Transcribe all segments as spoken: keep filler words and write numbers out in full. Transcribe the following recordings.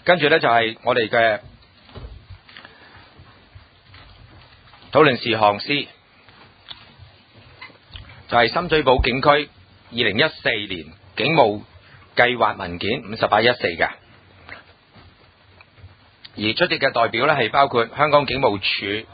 跟住咧就係我哋嘅討論事項 C， 就係深水埗警區二零一四年警務計劃文件五十八一四嘅，而出席嘅代表咧係包括香港警務處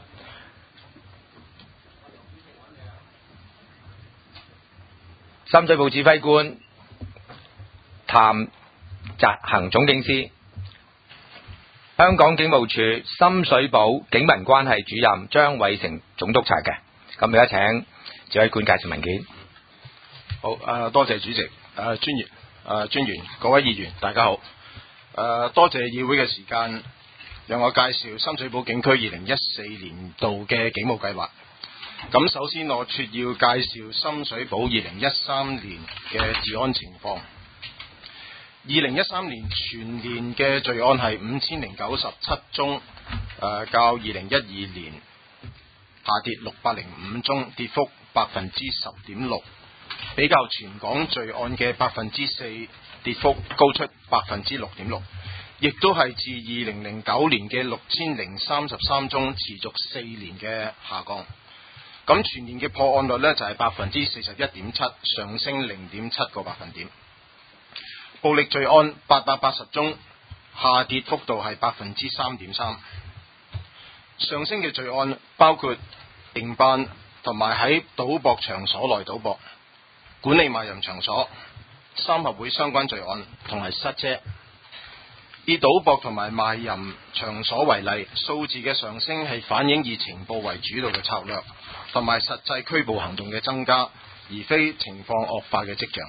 深水埗指揮官譚澤行總警司，香港警務處深水埗警民關係主任張偉成總督察嘅。咁而家請指揮官介紹文件。 好，誒多謝主席，誒專員，誒專員，各位議員，大家好。誒多謝議會嘅時間，讓我介紹深水埗警區二零一四年度嘅警務計劃。咁首先我撮要介紹深水埗二零一三年嘅治安情況。二零一三年全年嘅罪案係五千零九十七宗，誒、呃、較二零一二年下跌六百零五宗，跌幅百分之十點六，比較全港罪案嘅百分之四，跌幅高出百分之六點六，亦都係自二零零九年嘅六千零三十三宗持續四年嘅下降。咁全年嘅破案率呢，就係百分之四十一點七，上升零點七個百分點。暴力罪案八百八十宗，下跌幅度係百分之三點三。上升嘅罪案包括營辦同埋喺賭博場所內賭博、管理賣淫場所、三合會相關罪案同埋失車。以賭博同埋賣淫場所為例，數字嘅上升係反映以情報為主導嘅策略，同埋實際拘捕行動嘅增加，而非情況惡化嘅跡象。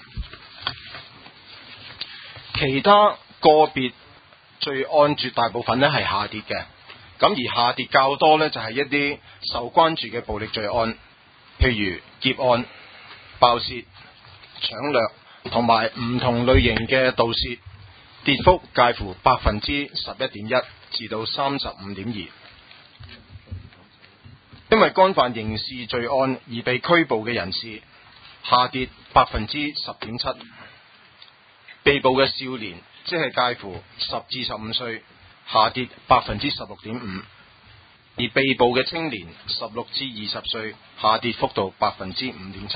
其他個別罪案絕大部分呢係下跌嘅，咁而下跌較多呢，就係一啲受關注嘅暴力罪案，譬如劫案、爆竊、搶掠同埋唔同類型嘅盜竊，跌幅介乎百分之十一點一至到三十五點二。因為干犯刑事罪案而被拘捕嘅人士下跌百分之十點七。被捕嘅少年，即係介乎十至十五歲，下跌百分之十六點五；而被捕嘅青年，十六至二十歲，下跌幅度百分之五點七。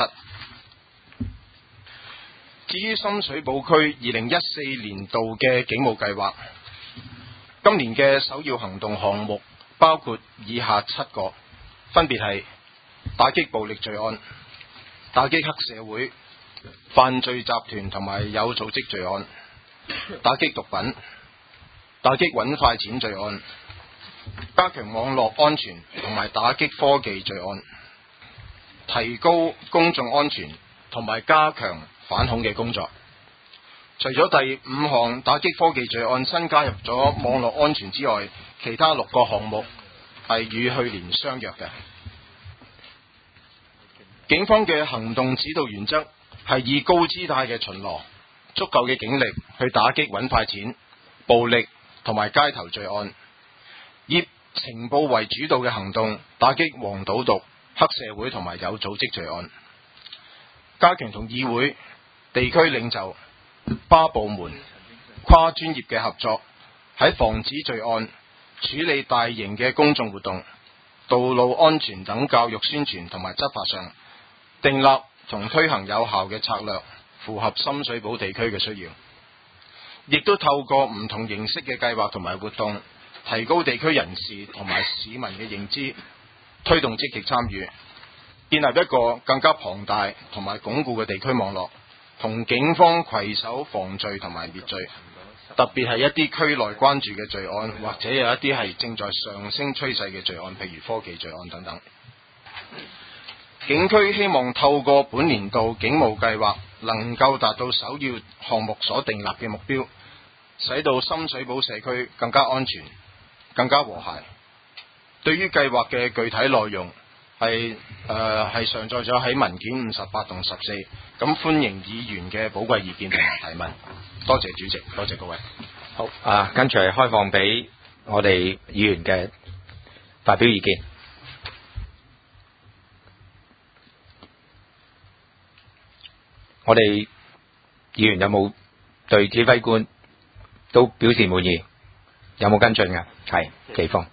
至於深水埗區二零一四年度嘅警務計劃，今年嘅首要行動項目包括以下七個，分別係打擊暴力罪案、打擊黑社會、犯罪集團同埋有組織罪案，打擊毒品，打擊揾快錢罪案，加強網絡安全同埋打擊科技罪案，提高公眾安全同埋加強反恐嘅工作。除咗第五項打擊科技罪案新加入咗網絡安全之外，其他六個項目係與去年相若嘅。警方嘅行動指導原則係以高姿態嘅巡邏、足夠嘅警力去打擊揾快錢、暴力同埋街頭罪案，以情報為主導嘅行動打擊黃賭毒、黑社會同埋有組織罪案，加強同議會、地區領袖、跨部門、跨專業嘅合作，喺防止罪案、處理大型嘅公眾活動、道路安全等教育宣傳同埋執法上，訂立同推行有效嘅策略，符合深水埗地區嘅需要，亦都透過唔同形式嘅計劃同埋活動，提高地區人士同埋市民嘅認知，推動積極參與，建立一個更加龐大同埋鞏固嘅地區網絡，同警方攜手防罪同埋滅罪，特別係一啲區內關注嘅罪案，或者有一啲係正在上升趨勢嘅罪案，譬如科技罪案等等。警區希望透過本年度警務計劃，能夠達到首要項目所訂立嘅目標，使到深水埗社區更加安全、更加和諧。對於計劃嘅具體內容，係誒係上載咗喺文件五十八同十四，咁歡迎議員嘅寶貴意見同埋提問。多謝主席，多謝各位。 好啊，跟住係開放俾我哋議員嘅發表意見。我哋議員有冇對指揮官都表示滿意？ 有冇跟進㗎？係技峰，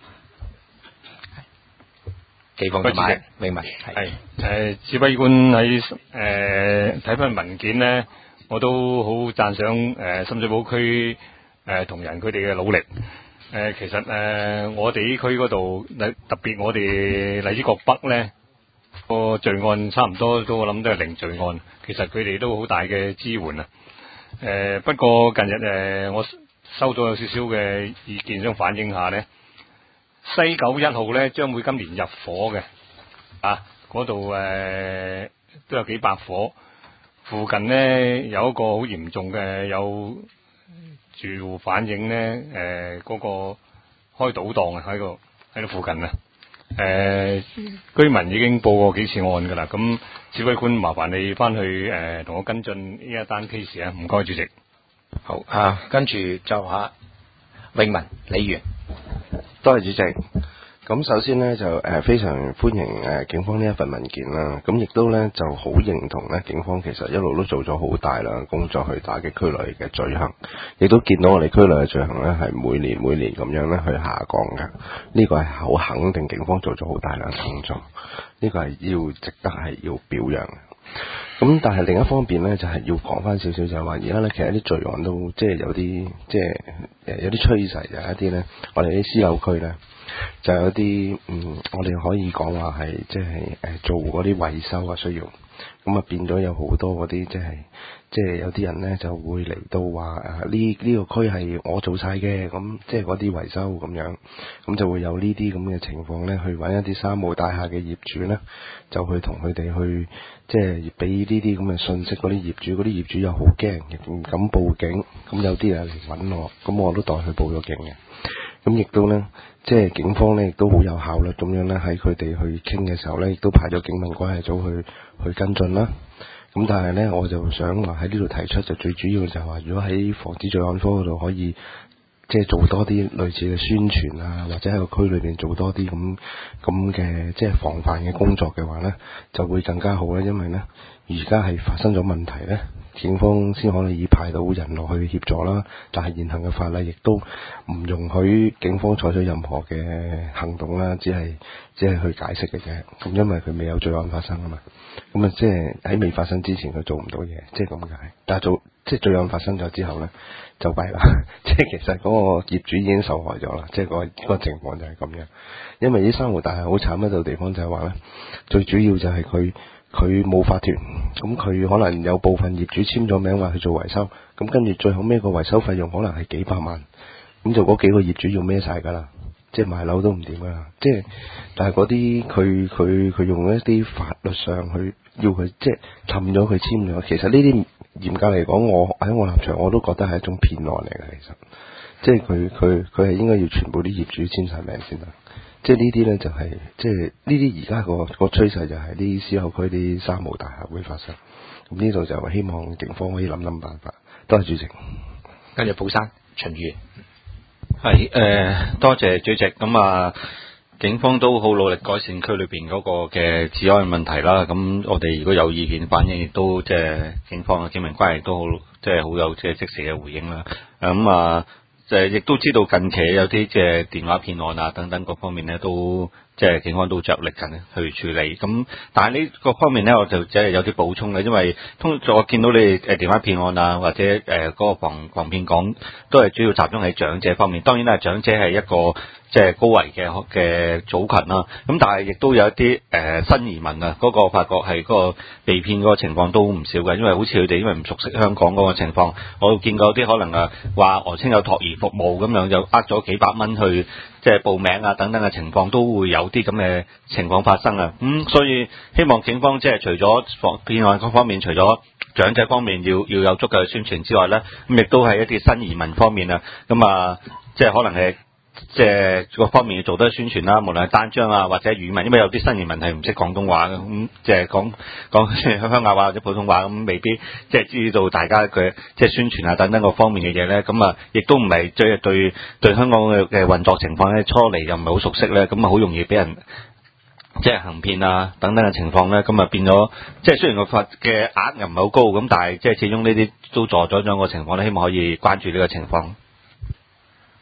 技峰同埋永文係誒指揮官喺誒睇翻文件咧，我都好讚賞誒深水埗區誒同仁佢哋嘅努力。誒、呃、其實誒、呃、我哋呢區嗰度，特別我哋荔枝角北咧個罪案差唔多都我諗都係零罪案，其實佢哋都好大嘅支援啊。誒、呃、不過近日誒、呃、我收到有少少嘅意見想反映下咧，西九一號咧將會今年入伙嘅，啊嗰度誒都有幾百伙，附近咧有一個好嚴重嘅有住戶反映咧，誒、呃、嗰、那個開賭檔啊喺度喺度附近啊，誒、呃、居民已經報過幾次案噶啦，咁指揮官麻煩你翻去誒同、呃、我跟進呢一單 case 啊，唔該主席。 好啊，跟住就下永文李源。 多謝主席。咁首先呢，就誒、呃、非常歡迎誒、呃、警方呢一份文件啦，咁亦都呢就好認同呢警方其實一路都做咗好大量嘅工作去打擊區內嘅罪行，亦都見到我哋區內嘅罪行呢係每年每年咁樣呢去下降嘅，呢、這個係好肯定警方做咗好大量嘅工作，呢、這個係要值得係要表揚嘅。咁但係另一方面咧，就係、是、要講翻少少，就係話而家咧，其實啲罪案都即係有啲即係誒有啲趨勢，就係一啲咧，我哋啲私有區咧，就有啲嗯，我哋可以講話係即係誒做嗰啲維修啊需要，咁啊變咗有好多嗰啲即係即係有啲人咧就會嚟到話誒呢呢個區係我做晒嘅，咁即係嗰啲維修咁樣，咁就會有呢啲咁嘅情況咧，去揾一啲三無大廈嘅業主咧，就去同佢哋去。即係俾呢啲咁嘅信息，嗰啲業主，嗰啲業主又好驚，亦唔敢報警。咁有啲人嚟揾我，咁我都代佢報咗警嘅。咁亦都咧，即係警方咧，亦都好有效率咁樣咧，喺佢哋去傾嘅時候咧，亦都派咗警民關係組去去跟進啦。咁但係咧，我就想話喺呢度提出，就最主要就係話，如果喺防止罪案科嗰度可以。即係做多啲類似嘅宣傳啊，或者喺個區裏邊做多啲咁咁嘅即係防範嘅工作嘅話呢，就會更加好咧。因為呢，而家係發生咗問題呢，警方先可以派到人落去協助啦。但係現行嘅法例亦都唔容許警方採取任何嘅行動啦，只係只係去解釋嘅啫。咁因為佢未有罪案發生啊嘛，咁啊即係喺未發生之前佢做唔到嘢，即係咁解。但係做即係罪案發生咗之後呢。就弊啦，即係其實嗰個業主已經受害咗啦，即係、嗰個、嗰個情況就係咁樣。因為啲生活大廈好慘一度地方就係話咧，最主要就係佢佢冇法團，咁佢可能有部分業主簽咗名話去做維修，咁跟住最後孭個維修費用可能係幾百萬，咁就嗰幾個業主要孭晒㗎啦，即係賣樓都唔掂㗎啦，即係但係嗰啲佢佢佢用一啲法律上去要佢即係氹咗佢簽咗，其實呢啲。嚴格嚟講，我喺我立場我都覺得係一種騙案嚟嘅，其實，即係佢佢佢係應該要全部啲業主簽晒名先得，即係呢啲咧就係、是、即係呢啲而家個個趨勢就係啲私有區啲三無大廈會發生，咁呢度就希望警方可以諗諗辦法。多謝主席。 跟住寶山秦宇， 係誒、呃、多謝主席，咁啊。警方都好努力改善區裏邊嗰個嘅治安問題啦。咁我哋如果有意見反映，亦都即係警方嘅警民關係都好，即係好有即係即時嘅回應啦。咁啊，即係亦都知道近期有啲即係電話騙案啊等等各方面咧，都即係警方都着力緊去處理。咁但係呢個方面咧，我就即係有啲補充嘅，因為通常我見到你誒電話騙案啊，或者誒嗰個防防騙講都係主要集中喺長者方面。當然啦，長者係一個。即係高危嘅嘅組群啦，咁但係亦都有一啲誒、呃、新移民啊，嗰、那個發覺係嗰個被騙嗰個情況都唔少嘅，因為好似佢哋因為唔熟悉香港嗰個情況，我見過啲可能啊話訛稱有托兒服務咁樣，就呃咗幾百蚊去即係報名啊等等嘅情況，都會有啲咁嘅情況發生啊。咁、嗯、所以希望警方即係除咗防騙案嗰方面，除咗長者方面要要有足夠嘅宣傳之外咧，咁亦都係一啲新移民方面啊，咁啊即係可能係。即係各方面要做多宣傳啦，無論係單張啊或者語文，因為有啲新移民係唔識廣東話嘅，咁即係講講鄉下話或者普通話，咁未必即係知道大家嘅即係宣傳啊等等各方面嘅嘢咧，咁啊亦都唔係即係對對香港嘅嘅運作情況咧，初嚟又唔係好熟悉咧，咁啊好容易俾人即係行騙啊等等嘅情況咧，咁啊變咗即係雖然個罰嘅額又唔係好高，咁但係即係始終呢啲都助咗咗個情況咧，希望可以關注呢個情況。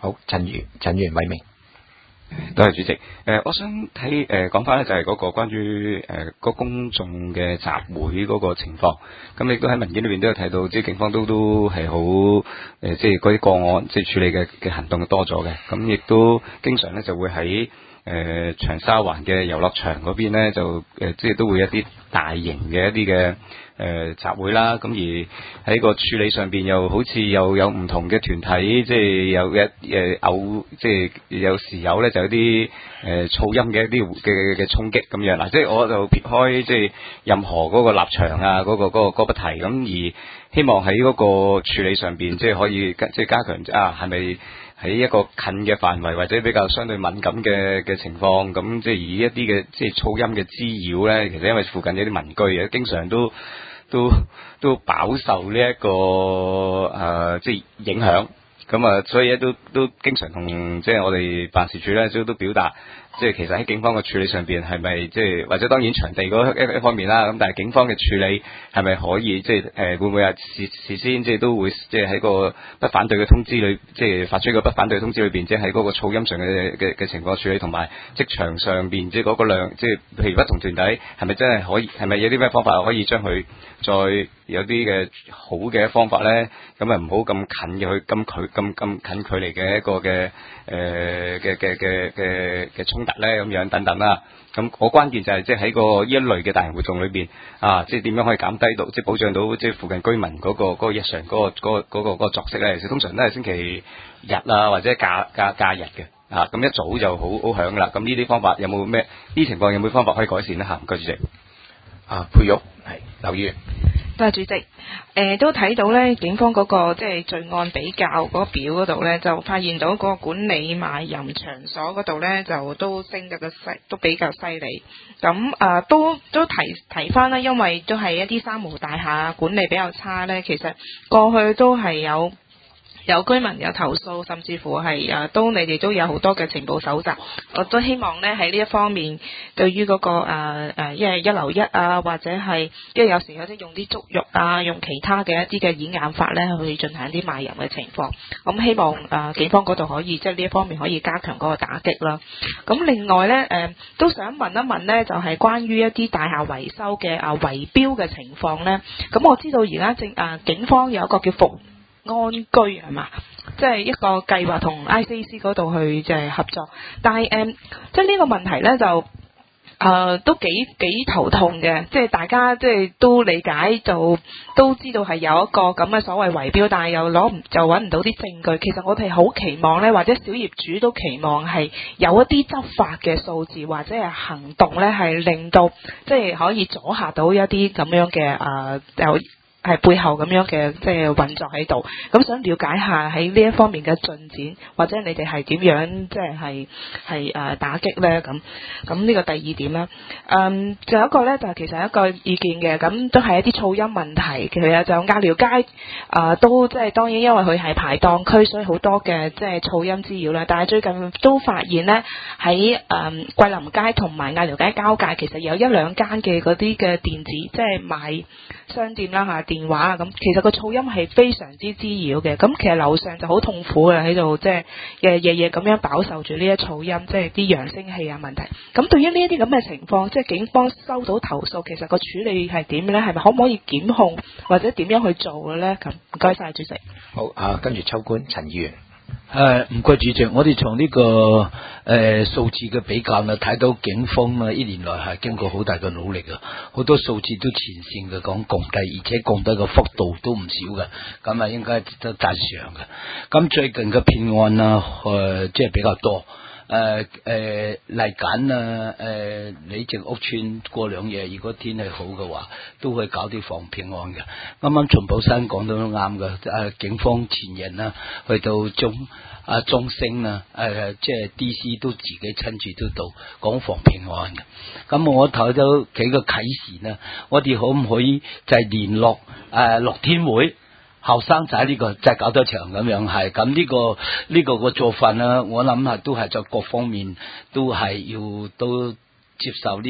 好，陳如陳元偉明。 多謝主席。誒、呃，我想睇誒講翻咧，就係嗰個關於誒、呃、個公眾嘅集會嗰個情況。咁亦都喺文件裏邊都有提到，即係警方都都係好誒，即係嗰啲個案即係處理嘅嘅行動多咗嘅。咁亦都經常咧就會喺誒、呃、長沙灣嘅遊樂場嗰邊咧，就誒、呃、即係都會一啲大型嘅一啲嘅。誒、呃、集會啦，咁而喺個處理上邊又好似又有唔同嘅團體，即係有一誒偶，即係有時有咧就有啲誒、呃、噪音嘅一啲嘅嘅衝擊咁樣嗱，即係我就撇開即係任何嗰個立場啊，嗰、嗰個嗰、嗰個嗰個不提咁，而希望喺嗰個處理上邊即係可以即係加強啊，係咪喺一個近嘅範圍或者比較相對敏感嘅嘅情況，咁即係以一啲嘅即係噪音嘅滋擾咧，其實因為附近有啲民居嘅，經常都。都都飽受呢、這、一個誒、呃，即係影響，咁啊，所以咧都都經常同即係我哋辦事處咧，都都表達，即係其實喺警方嘅處理上邊係咪即係或者當然場地嗰一一方面啦，咁但係警方嘅處理係咪可以即係誒、呃、會唔會啊事事先即係都會即係喺個不反對嘅通知裏，即係發出個不反對通知裏邊，即係喺嗰個噪音上嘅嘅嘅情況處理，同埋職場上邊即係嗰個量，即係譬如不同團體係咪真係可以，係咪有啲咩方法可以將佢再有啲嘅好嘅方法咧？咁啊唔好咁近嘅去咁距咁咁近距離嘅一個嘅誒嘅嘅嘅嘅嘅衝突咧，咁樣等等啦。咁我關鍵就係即係喺個呢一類嘅大型活動裏邊啊，即係點樣可以減低到，即係保障到即係附近居民嗰個嗰個日常嗰個嗰個嗰個嗰個作息咧。其實通常都係星期日啊，或者假假假日嘅啊，咁一早就好好響噶啦。咁呢啲方法有冇咩？呢啲情況有冇方法可以改善咧？嚇，唔該主席。 啊，佩玉係劉議員。 多謝主席。誒、呃、都睇到咧，警方嗰、那個即係罪案比較嗰個表嗰度咧，就發現到嗰個管理賣淫場所嗰度咧，就都升得個犀，都比較犀利。咁啊、呃，都都提提翻啦，因為都係一啲三無大廈管理比較差咧。其實過去都係有。有居民有投訴，甚至乎係誒都你哋都有好多嘅情報搜集，我都希望咧喺呢一方面，對於嗰、那個誒誒，因、呃、為一樓一啊，或者係因為有時有啲用啲足浴啊，用其他嘅一啲嘅演眼法咧去進行一啲賣淫嘅情況。咁希望誒、呃、警方嗰度可以即係呢一方面可以加強嗰個打擊啦。咁另外咧誒、呃、都想問一問咧，就係、是、關於一啲大廈維修嘅啊圍標嘅情況咧。咁我知道而家正誒警方有一個叫服安居係嘛，即係一個計劃同 I C C 嗰度去即係合作，但係誒、嗯，即係呢個問題咧就誒、呃、都幾幾頭痛嘅，即係大家即係都理解，就都知道係有一個咁嘅所謂圍標，但係又攞唔就揾唔到啲證據。其實我哋好期望咧，或者小業主都期望係有一啲執法嘅數字或者係行動咧，係令到即係可以阻嚇到一啲咁樣嘅誒有。呃係背後咁樣嘅即係運作喺度，咁想了解下喺呢一方面嘅進展，或者你哋係點樣即係係係誒打擊咧？咁咁呢個第二點啦。嗯，仲有一個咧就係、是、其實一個意見嘅，咁都係一啲噪音問題。其實就鴨寮街誒、呃、都即係當然因為佢係排檔區，所以好多嘅即係噪音滋擾啦。但係最近都發現咧喺誒桂林街同埋鴨寮街交界，其實有一兩間嘅嗰啲嘅電子即係賣商店啦嚇。電話啊咁，其實個噪音係非常之滋擾嘅。咁其實樓上就好痛苦嘅喺度，即係日夜夜咁樣飽受住呢一噪音，即係啲揚聲器啊問題。咁對於呢一啲咁嘅情況，即係警方收到投訴，其實個處理係點咧？係咪可唔可以檢控或者點樣去做嘅咧？咁唔該晒主席。 好啊，跟住秋官陳議員。 誒唔該主席，我哋從呢、這個誒、呃、數字嘅比較呢，睇到警方啊，一年來係經過好大嘅努力啊，好多數字都前線嘅講降低，而且降低嘅幅度都唔少嘅，咁啊應該都讚賞嘅。咁最近嘅騙案啊，誒、呃、即係比較多。誒誒嚟緊啊！誒你正屋村過兩夜，如果天氣好嘅話，都會搞啲防騙案嘅。啱啱秦寶山講到都啱嘅，誒、啊、警方前人啊，去到中啊中升啊，誒、啊、即係 D C 都自己親自都到講防騙案嘅。咁我睇到幾個啟示呢，我哋可唔可以就係聯絡誒樂天會？後生仔呢個就係搞多場咁樣係，咁呢個呢個個做法呢，我諗係都係在各方面都係要都接受呢啲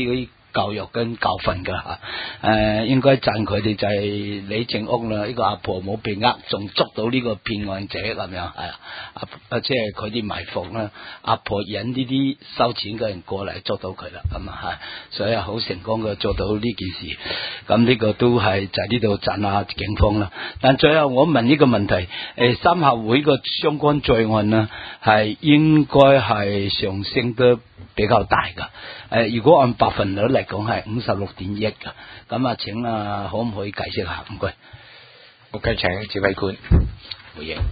教育跟教訓噶吓，誒應該讚佢哋就係李正屋啦，呢個阿婆冇被呃，仲捉到呢個騙案者咁樣係啊，啊即係佢啲埋伏啦，阿婆引呢啲收錢嘅人過嚟捉到佢啦，咁啊係，所以好成功嘅做到呢件事，咁呢個都係就喺呢度讚下警方啦。但最後我問呢個問題，誒三合會個相關罪案呢，係應該係上升得比較大噶，誒如果按百分率嚟講係五十六點一噶，咁啊請啊可唔可以解釋下？唔該。 OK，請指揮官回應。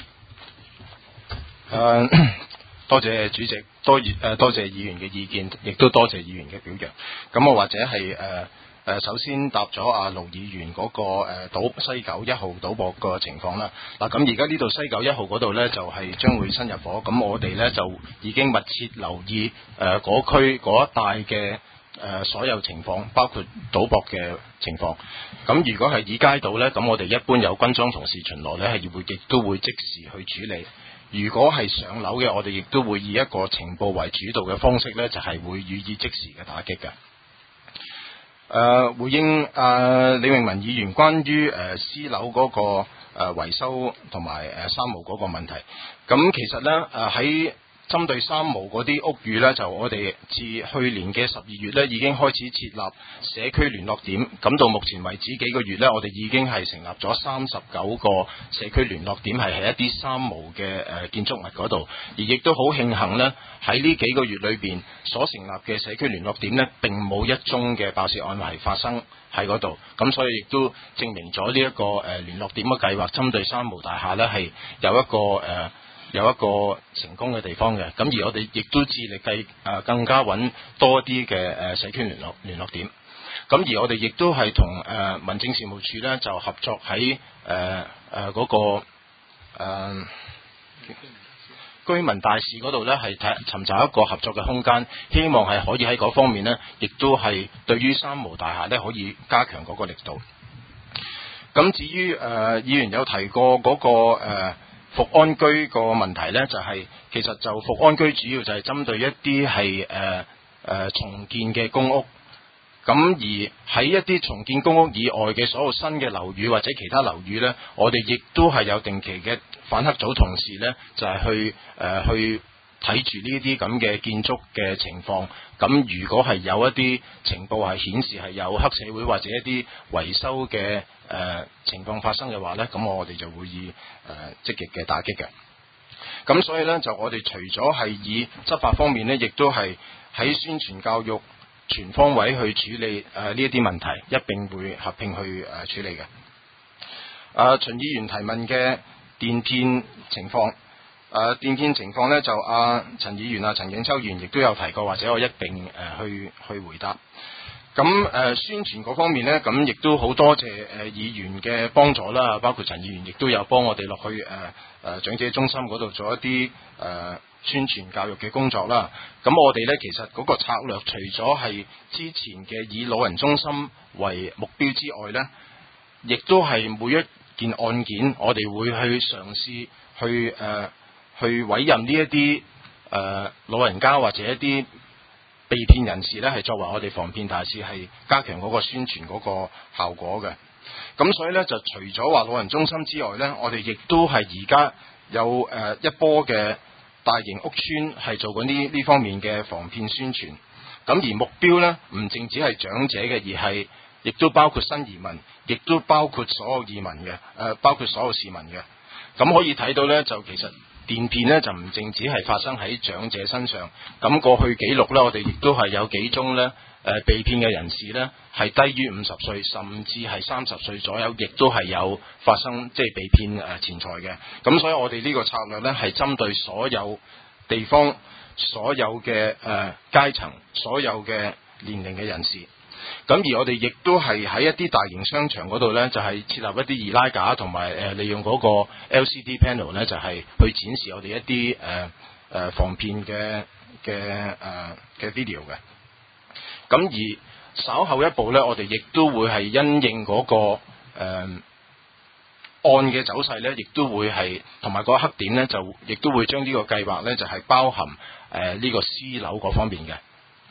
誒，多謝主席，多誒多謝議員嘅意見，亦都多謝議員嘅表揚。咁我或者係誒。呃誒，首先答咗阿盧議員嗰個誒賭西九一號賭博個情況啦。嗱，咁而家呢度西九一號嗰度呢，就係將會新入伙，咁我哋呢，就已經密切留意誒嗰區嗰一帶嘅誒所有情況，包括賭博嘅情況。咁如果係以街道呢，咁我哋一般有軍裝同事巡邏呢，係會亦都會即時去處理。如果係上樓嘅，我哋亦都會以一個情報為主導嘅方式呢，就係、是、會予以即時嘅打擊嘅。誒、呃，回應誒、呃、李永文議員關於誒私樓嗰個誒維、呃、修同埋誒三無嗰個問題，咁其實咧誒喺針對三無嗰啲屋宇咧，就我哋自去年嘅十二月咧已經開始設立社區聯絡點，咁到目前為止幾個月咧，我哋已經係成立咗三十九個社區聯絡點，係喺一啲三無嘅誒建築物嗰度，而亦都好慶幸呢，喺呢幾個月裏邊所成立嘅社區聯絡點呢，並冇一宗嘅爆竊案係發生喺嗰度，咁所以亦都證明咗呢一個誒聯絡點嘅計劃針對三無大廈呢係有一個誒。呃有一個成功嘅地方嘅，咁而我哋亦都致力計誒更加揾多啲嘅誒社區聯絡聯絡點，咁而我哋亦都係同誒民政事務處咧就合作喺誒誒嗰個誒、呃、居民大使嗰度咧係睇尋找一個合作嘅空間，希望係可以喺嗰方面咧，亦都係對於三無大廈咧可以加強嗰個力度。咁至於誒、呃、議員有提過嗰、那個誒。呃復安居個問題呢，就係、是、其實就復安居主要就係針對一啲係誒誒重建嘅公屋，咁而喺一啲重建公屋以外嘅所有新嘅樓宇或者其他樓宇呢，我哋亦都係有定期嘅反黑組同事呢，就係、是、去誒、呃、去睇住呢啲咁嘅建築嘅情況。咁如果係有一啲情報係顯示係有黑社會或者一啲維修嘅誒、呃、情況發生嘅話呢，咁我哋就會以誒、呃、積極嘅打擊嘅。咁所以呢，就我哋除咗係以執法方面呢，亦都係喺宣傳教育全方位去處理誒呢一啲問題，一並會合併去誒、呃、處理嘅。誒、呃、秦議員提問嘅電騙情況。誒、呃、電騙情況呢，就阿陳、啊、議員啊陳景秋議員亦都有提過，或者我一並誒、呃、去去回答。咁誒、呃、宣傳嗰方面呢，咁亦都好多謝誒、呃、議員嘅幫助啦，包括陳議員亦都有幫我哋落去誒誒、呃、長者中心嗰度做一啲誒、呃、宣傳教育嘅工作啦。咁我哋呢，其實嗰個策略除咗係之前嘅以老人中心為目標之外呢，亦都係每一件案件我哋會去嘗試去誒。呃去委任呢一啲誒老人家或者一啲被騙人士呢，係作為我哋防騙大使，係加強嗰個宣傳嗰個效果嘅。咁所以呢，就除咗話老人中心之外呢，我哋亦都係而家有誒、呃、一波嘅大型屋邨係做緊呢呢方面嘅防騙宣傳。咁而目標呢，唔淨止係長者嘅，而係亦都包括新移民，亦都包括所有移民嘅誒、呃，包括所有市民嘅。咁可以睇到呢，就其實。電騙呢就唔淨止係發生喺長者身上，咁過去記錄呢，我哋亦都係有幾宗呢誒、呃、被騙嘅人士呢係低於五十歲，甚至係三十歲左右，亦都係有發生即係被騙誒錢財嘅。咁所以我哋呢個策略呢係針對所有地方、所有嘅誒、呃、階層、所有嘅年齡嘅人士。咁而我哋亦都係喺一啲大型商場嗰度呢，就係、是、設立一啲易拉架，同埋誒利用嗰個 L C D panel 呢，就係、是、去展示我哋一啲誒誒防騙嘅嘅誒嘅 video 嘅。咁而稍後一步呢，我哋亦都會係因應嗰、那個誒、呃、案嘅走勢呢，亦都會係同埋嗰個黑點呢，就亦都會將呢個計劃呢，就係、是、包含誒呢、呃這個私樓嗰方面嘅。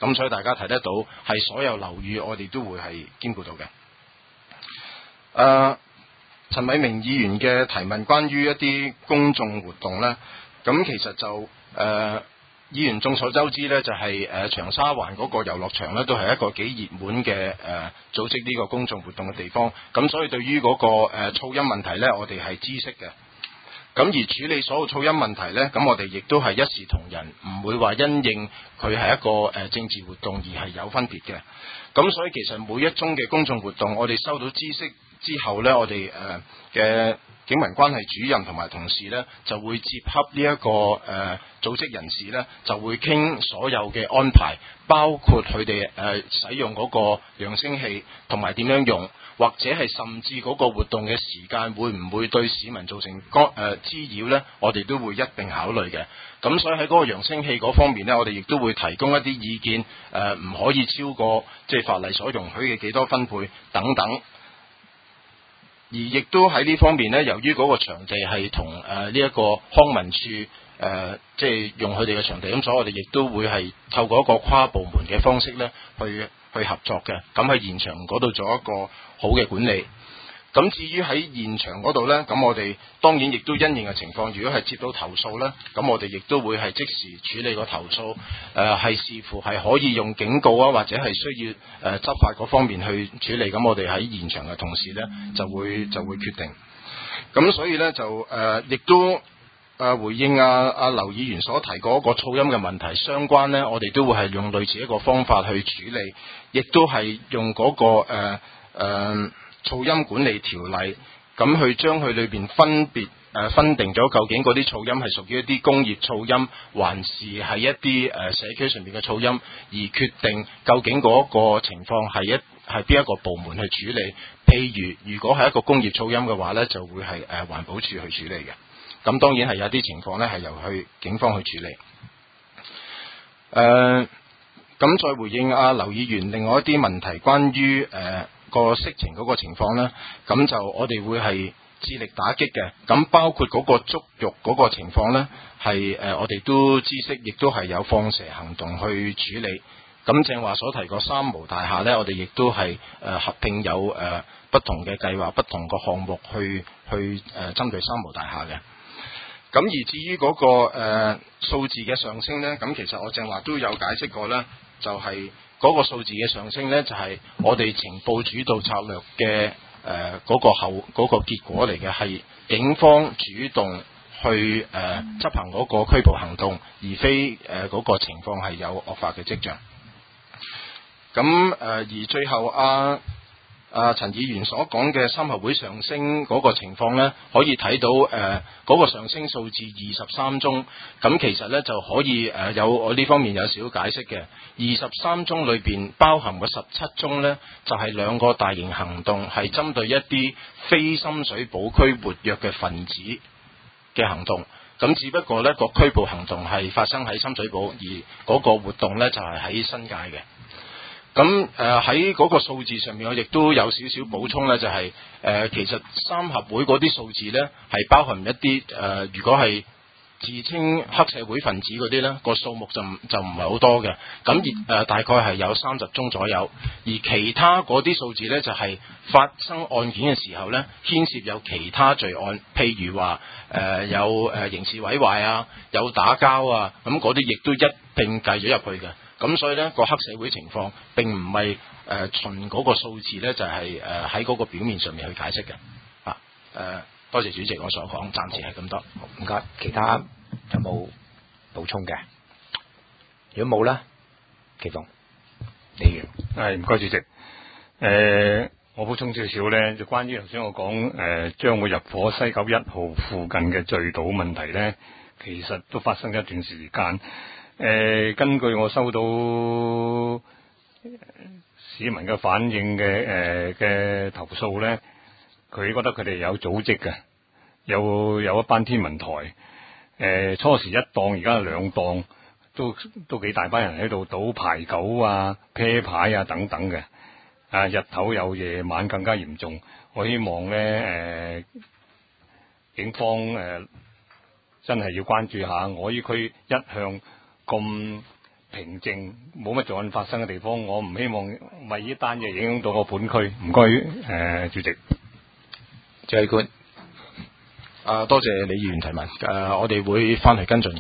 咁所以大家睇得到係所有樓宇我哋都會係兼顧到嘅。誒、呃，陳偉明議員嘅提問關於一啲公眾活動呢，咁其實就誒。呃議員眾所周知呢，就係、是、誒、呃、長沙灣嗰個遊樂場呢，都係一個幾熱門嘅誒、呃、組織呢個公眾活動嘅地方。咁所以對於嗰、那個誒、呃、噪音問題呢，我哋係知悉嘅。咁而處理所有噪音問題呢，咁我哋亦都係一視同仁，唔會話因應佢係一個誒、呃、政治活動而係有分別嘅。咁所以其實每一宗嘅公眾活動，我哋收到知悉之後呢，我哋誒嘅警民關係主任同埋同事呢，就會接洽呢、這、一個誒、呃、組織人士呢，就會傾所有嘅安排，包括佢哋誒使用嗰個揚聲器同埋點樣用，或者係甚至嗰個活動嘅時間會唔會對市民造成干誒滋擾呢，我哋都會一並考慮嘅。咁所以喺嗰個揚聲器嗰方面呢，我哋亦都會提供一啲意見，誒、呃、唔可以超過即係、就是、法例所容許嘅幾多分貝等等。而亦都喺呢方面呢，由於嗰個場地係同誒呢一個康文署誒即係用佢哋嘅場地，咁所以我哋亦都會係透過一個跨部門嘅方式呢去去合作嘅。咁喺現場嗰度做一個好嘅管理。咁至於喺現場嗰度呢，咁我哋當然亦都因應嘅情況，如果係接到投訴呢，咁我哋亦都會係即時處理個投訴。誒、呃、係視乎係可以用警告啊，或者係需要誒、呃、執法嗰方面去處理。咁我哋喺現場嘅同事呢，就會就會決定。咁所以呢，就誒亦、呃、都誒、呃、回應阿阿劉議員所提嗰個噪音嘅問題相關呢，我哋都會係用類似一個方法去處理，亦都係用嗰、嗰個誒誒。呃呃噪音管理條例，咁去將佢裏邊分別誒、呃、分定咗究竟嗰啲噪音係屬於一啲工業噪音，還是係一啲誒、呃、社區上邊嘅噪音，而決定究竟嗰個情況係一係邊一個部門去處理。譬如如果係一個工業噪音嘅話呢，就會係誒、呃、環保署去處理嘅。咁當然係有啲情況呢係由去警方去處理。誒、呃，咁再回應阿劉議員另外一啲問題，關於誒。呃個色情嗰個情況呢，咁就我哋會係致力打擊嘅。咁包括嗰個捉肉嗰個情況呢，係誒、呃、我哋都知悉，亦都係有放蛇行動去處理。咁正話所提過三無大廈呢，我哋亦都係誒、呃、合併有誒、呃、不同嘅計劃、不同個項目去去誒、呃、針對三無大廈嘅。咁而至於嗰、那個誒、呃、數字嘅上升呢，咁其實我正話都有解釋過呢，就係、是。嗰個數字嘅上升呢，就係、是、我哋情報主導策略嘅誒嗰個後嗰、那個結果嚟嘅，係警方主動去誒、呃、執行嗰個拘捕行動，而非誒嗰、呃那個情況係有惡化嘅跡象。咁誒、呃、而最後啊啊陳議員所講嘅三合會上升嗰個情況呢，可以睇到誒嗰、呃那個上升數字二十三宗，咁其實呢，就可以誒、呃、有我呢方面有少少解釋嘅。二十三宗裏邊包含嘅十七宗呢，就係、是、兩個大型行動，係針對一啲非深水埗區活躍嘅分子嘅行動。咁只不過呢個拘捕行動係發生喺深水埗，而嗰個活動呢，就係、是、喺新界嘅。咁誒喺嗰個數字上面，我亦都有少少補充呢，就係、是、誒、呃、其實三合會嗰啲數字呢，係包含一啲誒、呃，如果係自稱黑社會分子嗰啲呢，個數目就就唔係好多嘅。咁而誒大概係有三十宗左右，而其他嗰啲數字呢，就係、是、發生案件嘅時候呢，牽涉有其他罪案，譬如話誒、呃、有誒刑事毀壞啊，有打交啊，咁嗰啲亦都一並計咗入去嘅。咁所以呢個黑社會情況並唔係誒循嗰個數字呢，就係誒喺嗰個表面上面去解釋嘅。啊誒、呃，多謝主席，我所講暫時係咁多。 唔該，其他有冇補充嘅？如果冇啦，祁鳳，李源。 係唔該主席。誒、呃，我補充少少呢，就關於頭先我講誒將會入伙西九一號附近嘅聚賭問題呢，其實都發生一段時間。誒、呃，根據我收到、呃、市民嘅反應嘅誒嘅投訴咧，佢覺得佢哋有組織嘅，有有一班天文台，誒、呃、初時一檔，而家兩檔，都都幾大班人喺度賭牌九啊、啤牌啊等等嘅，啊日頭有，夜晚更加嚴重。我希望咧，誒、呃、警方誒、呃、真係要關注下，我呢區一向咁平靜冇乜罪案發生嘅地方，我唔希望為呢單嘢影響到我本區。唔該，誒主席， 謝偉官。 啊，多謝李議員提問。誒、呃，我哋會翻去跟進嘅。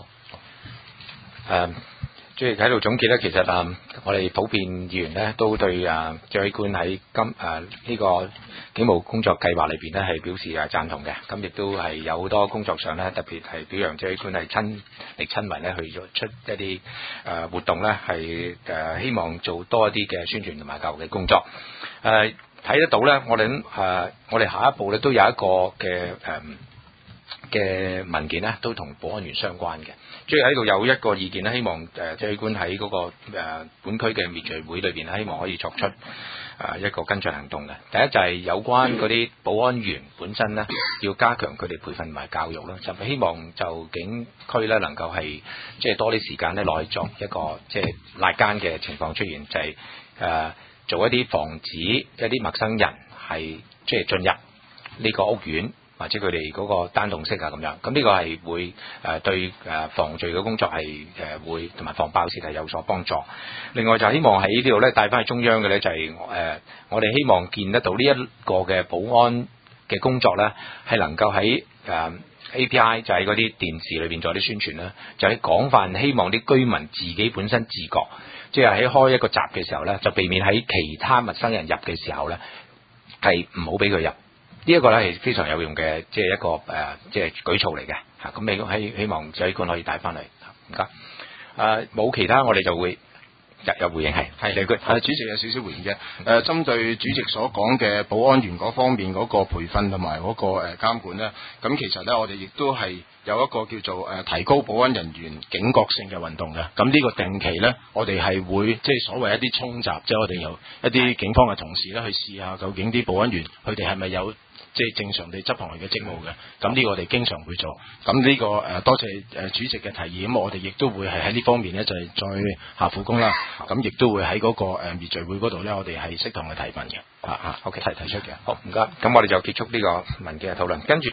係。 誒，主席喺度總結咧，其實啊、呃，我哋普遍議員咧都對啊謝偉官喺今誒呢個警務工作計劃裏邊咧係表示啊贊同嘅。咁亦都係有好多工作上咧，特別係表揚謝偉官係親力親為咧去咗出一啲誒、呃、活動咧，係誒、呃、希望做多一啲嘅宣傳同埋教育嘅工作。誒、呃。睇得到咧，我哋誒、呃，我哋下一步咧都有一個嘅誒嘅文件咧，都同保安員相關嘅。即係喺度有一個意見咧，希望誒謝偉官喺嗰個誒、呃、本區嘅滅罪會裏邊，希望可以作出誒、呃、一個跟進行動嘅。第一就係有關嗰啲保安員本身咧，要加強佢哋培訓同埋教育啦，就希望就警區咧能夠係即係多啲時間咧來作一個即係賴奸嘅情況出現，就係、是、誒。呃做一啲防止一啲陌生人係即係進入呢個屋苑或者佢哋嗰個單棟式啊咁樣，咁呢個係會誒、呃、對誒防罪嘅工作係誒、呃、會同埋防爆竊係有所幫助。另外就希望喺呢度咧帶翻去中央嘅咧就係、是、誒、呃、我哋希望見得到呢一個嘅保安嘅工作咧係能夠喺誒、呃、A P I 就喺嗰啲電視裏邊做啲宣傳啦，就喺廣泛希望啲居民自己本身自覺。即係喺開一個閘嘅時候咧，就避免喺其他陌生人入嘅時候咧，係唔好俾佢入。呢、這、一個咧係非常有用嘅，即係一個誒、呃，即係舉措嚟嘅嚇。咁你希希望謝偉官可以帶翻嚟，唔該。誒、呃、冇其他，我哋就會入有回應係係謝偉官。 主席有少少回應嘅。誒、呃，針對主席所講嘅保安員嗰方面嗰個培訓同埋嗰個誒監管咧，咁其實咧我哋亦都係有一個叫做誒、呃、提高保安人員警覺性嘅運動嘅。咁呢個定期咧，我哋係會即係所謂一啲衝閘，即係我哋由一啲警方嘅同事咧去試下究竟啲保安員佢哋係咪有即係正常地執行佢嘅職務嘅。咁呢個我哋經常會做。咁呢、這個誒、呃、多謝誒主席嘅提議，咁我哋亦都會係喺呢方面咧就係、是、再下苦功啦。咁亦都會喺嗰個誒滅罪會嗰度咧，我哋係適當嘅提問嘅。啊啊，OK 提提出嘅。 好唔該，咁我哋就結束呢個文件嘅討論，跟住。